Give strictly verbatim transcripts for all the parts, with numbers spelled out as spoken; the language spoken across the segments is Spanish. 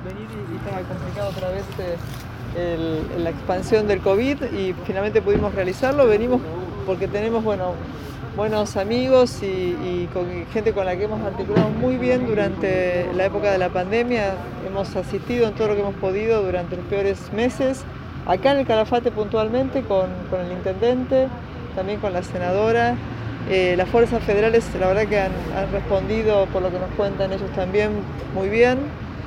venir y estaba complicado otra vez eh, el, la expansión del COVID y finalmente pudimos realizarlo. Venimos porque tenemos bueno, buenos amigos y, y con gente con la que hemos articulado muy bien durante la época de la pandemia. Hemos asistido en todo lo que hemos podido durante los peores meses. Acá en el Calafate puntualmente con, con el intendente, también con la senadora. Eh, las fuerzas federales la verdad que han, han respondido, por lo que nos cuentan ellos también, muy bien.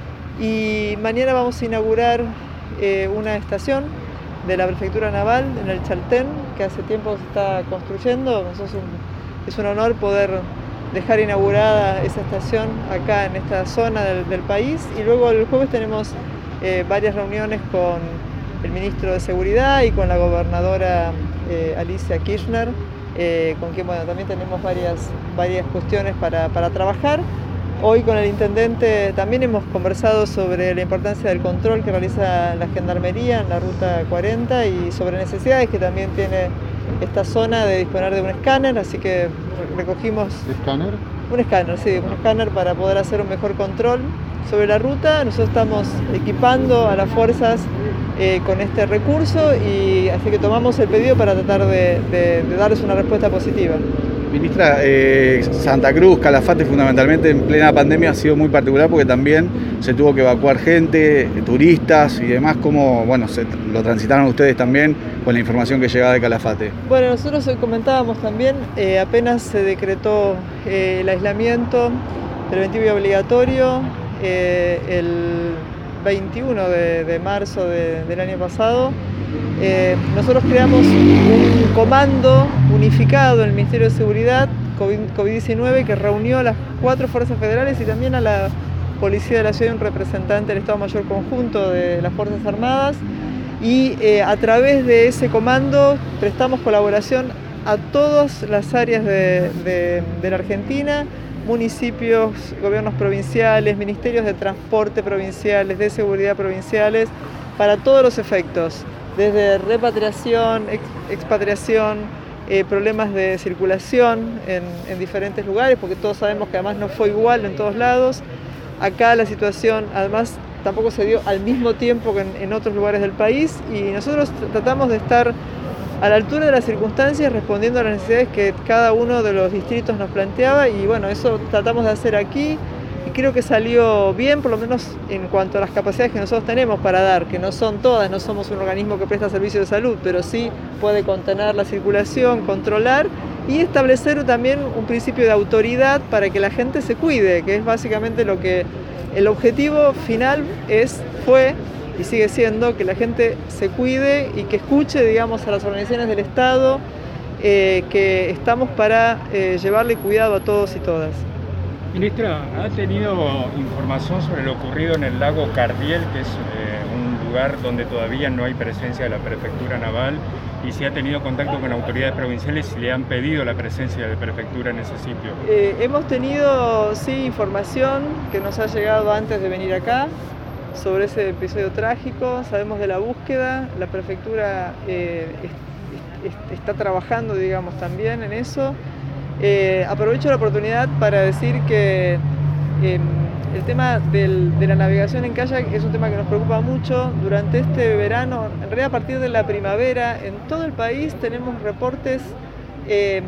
Y mañana vamos a inaugurar eh, una estación de la Prefectura Naval en el Chaltén, que hace tiempo se está construyendo. Es un, es un honor poder dejar inaugurada esa estación acá en esta zona del, del país. Y luego el jueves tenemos eh, varias reuniones con el ministro de Seguridad y con la gobernadora eh, Alicia Kirchner, eh, con quien bueno, también tenemos varias, varias cuestiones para, para trabajar. Hoy con el intendente también hemos conversado sobre la importancia del control que realiza la Gendarmería en la Ruta cuarenta y sobre necesidades que también tiene esta zona de disponer de un escáner, así que recogimos... ¿Escáner? Un escáner, sí, un escáner para poder hacer un mejor control sobre la ruta. Nosotros estamos equipando a las fuerzas eh, con este recurso y así que tomamos el pedido para tratar de, de, de darles una respuesta positiva. Ministra, eh, Santa Cruz, Calafate fundamentalmente en plena pandemia ha sido muy particular porque también se tuvo que evacuar gente, turistas y demás. ¿Cómo bueno, se, lo transitaron ustedes también con la información que llegaba de Calafate? Bueno, nosotros hoy comentábamos también, eh, apenas se decretó eh, el aislamiento preventivo y obligatorio eh, el veintiuno de marzo de, del año pasado. Eh, nosotros creamos un comando unificado en el Ministerio de Seguridad COVID diecinueve que reunió a las cuatro fuerzas federales y también a la Policía de la Ciudad y un representante del Estado Mayor Conjunto de las Fuerzas Armadas y eh, a través de ese comando prestamos colaboración a todas las áreas de, de, de la Argentina, municipios, gobiernos provinciales, ministerios de transporte provinciales, de seguridad provinciales, para todos los efectos. Desde repatriación, ex, expatriación, eh, problemas de circulación en, en diferentes lugares, porque todos sabemos que además no fue igual en todos lados. Acá la situación además tampoco se dio al mismo tiempo que en, en otros lugares del país y nosotros tratamos de estar a la altura de las circunstancias respondiendo a las necesidades que cada uno de los distritos nos planteaba y bueno, eso tratamos de hacer aquí. Y creo que salió bien, por lo menos en cuanto a las capacidades que nosotros tenemos para dar, que no son todas, no somos un organismo que presta servicio de salud, pero sí puede contener la circulación, controlar y establecer también un principio de autoridad para que la gente se cuide, que es básicamente lo que el objetivo final es, fue y sigue siendo que la gente se cuide y que escuche, digamos, a las organizaciones del Estado, eh, que estamos para eh, llevarle cuidado a todos y todas. Ministra, ¿ha tenido información sobre lo ocurrido en el lago Cardiel, que es eh, un lugar donde todavía no hay presencia de la Prefectura Naval? Y si ha tenido contacto con autoridades provinciales y le han pedido la presencia de Prefectura en ese sitio. Eh, hemos tenido, sí, información que nos ha llegado antes de venir acá sobre ese episodio trágico. Sabemos de la búsqueda, la Prefectura eh, est est está trabajando, digamos, también en eso. Eh, aprovecho la oportunidad para decir que eh, el tema del, de la navegación en kayak es un tema que nos preocupa mucho. Durante este verano, en realidad a partir de la primavera, en todo el país tenemos reportes eh,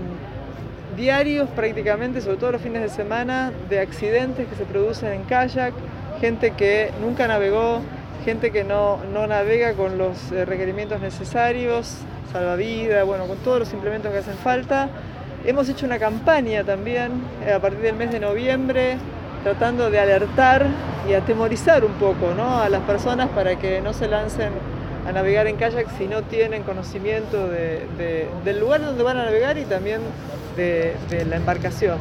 diarios prácticamente, sobre todo los fines de semana, de accidentes que se producen en kayak, gente que nunca navegó, gente que no, no navega con los eh, requerimientos necesarios, salvavidas, bueno, con todos los implementos que hacen falta. Hemos hecho una campaña también eh, a partir del mes de noviembre, tratando de alertar y atemorizar un poco, ¿no?, a las personas para que no se lancen a navegar en kayak si no tienen conocimiento de, de, del lugar donde van a navegar y también de, de la embarcación.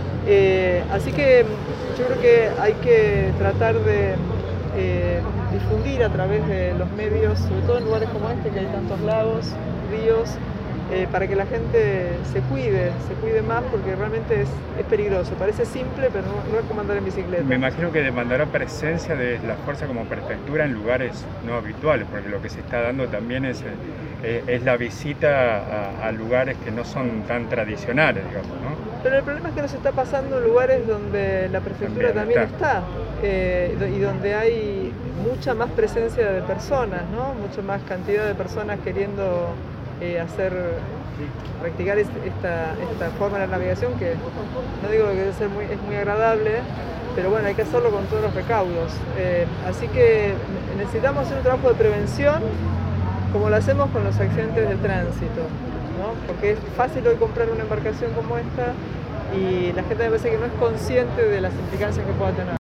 Eh, así que yo creo que hay que tratar de eh, difundir a través de los medios, sobre todo en lugares como este, que hay tantos lagos, ríos, Eh, para que la gente se cuide, se cuide más porque realmente es, es peligroso. Parece simple, pero no, no es como andar en bicicleta. Me imagino que demandará presencia de la fuerza como prefectura en lugares no habituales, porque lo que se está dando también es, eh, es la visita a, a lugares que no son tan tradicionales, digamos, ¿no? Pero el problema es que nos está pasando en lugares donde la prefectura también, también está, está eh, y donde hay mucha más presencia de personas, ¿no? Mucha más cantidad de personas queriendo eh, hacer, practicar esta, esta forma de la navegación, que no digo que debe ser muy, es muy agradable, pero bueno, hay que hacerlo con todos los recaudos. Eh, así que necesitamos hacer un trabajo de prevención, como lo hacemos con los accidentes de tránsito, ¿no? Porque es fácil hoy comprar una embarcación como esta y la gente me parece que no es consciente de las implicancias que pueda tener.